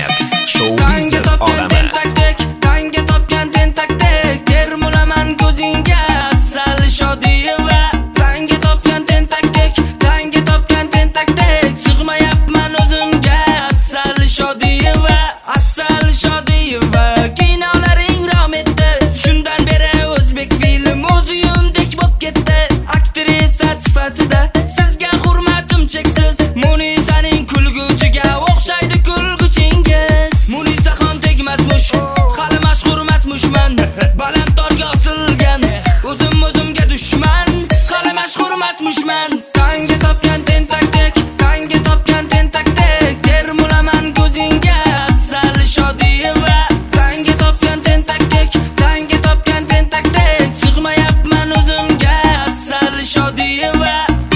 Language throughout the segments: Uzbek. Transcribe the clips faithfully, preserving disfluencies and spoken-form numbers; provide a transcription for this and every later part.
net show biznes olami. Tanga topgan tentakdek termulaman ko'zingga asal shodiva. Tanga topgan tentakdek, tanga topgan tentakdek sig'mayapman o'zimga asal shodiva. Asal shodiva kinolaring rom etdi. Shundan beri o'zbek film o'ziyumdek bo'lib ketdi. Aktrisa sifatida sizga hurmatim cheksiz. Munisaning kulguchiga o'xshaydi kulguchingiz. Munisaxon tegmasmush, hali mashhur emasmushman. Baland torga osilgan, o'zim o'zimga dushman. Hali mashhur emasmushman. Tanga topgan tentakdek, tanga topgan tentakdek termulaman ko'zingga asal shodiva. Tanga topgan tentakdek, tanga topgan tentakdek sig'mayapman o'zimga asal shodiva.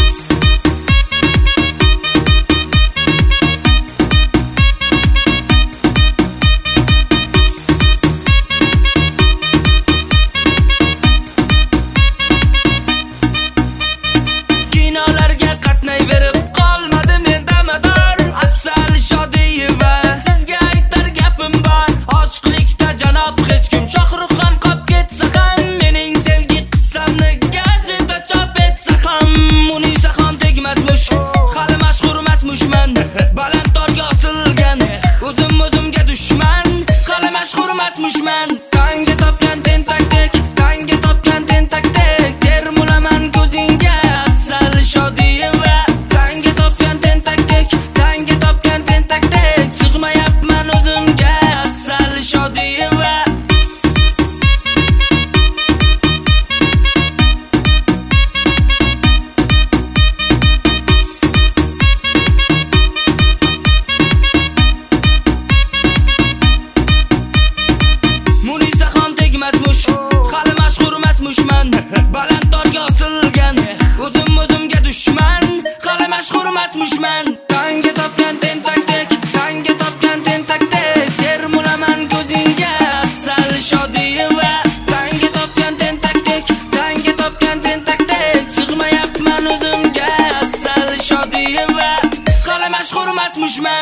Kinolarga qatnayverib qolmadi menda mador. Asal shodiva sizga aytar gapim bor. Ochiqlikda janob hech kim Shohruxxon qolib ketsa ham, mening sevgi qissamni gazeta chop etsa ham. Munisaxon tegmasmush, hali mashhur emasmushman. Baland torga osilgan, o'zim o'zimga dushman. Hali mashhur emasmushman. Tanga topgan tentakdek, tanga topgan tentakdek termulaman ko'zingga asal shodiva. Tanga topgan tentakdek, tanga topgan tentakdek sig'mayapman o'zimga asal shodiva. Munisaxon tegmasmush, hali mashhur emasmushman. Baland torga osilgan, o'zim o'zimga dushman. Hali mashhur emasmushman. Tanga topgan tentakdek, tanga topgan tentakdek termulaman ko'zingga asal shodiva. Tanga topgan tentakdek, tanga topgan tentakdek sig'mayapman o'zimga asal shodiva. Hali mashhur emasmushman.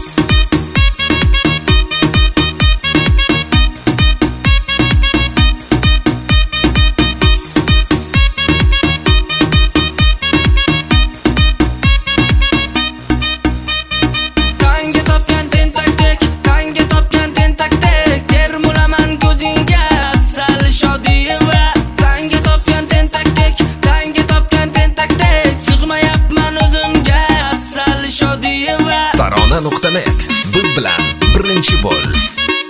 Tanga topgan tentakdek, tanga topgan tentakdek termulaman ko'zingga asal shodiva. Tanga topgan tentakdek, tanga topgan tentakdek sig'mayapman o'zimga asal shodiva. tarona nuqta net biz bilan birinchi bo'l.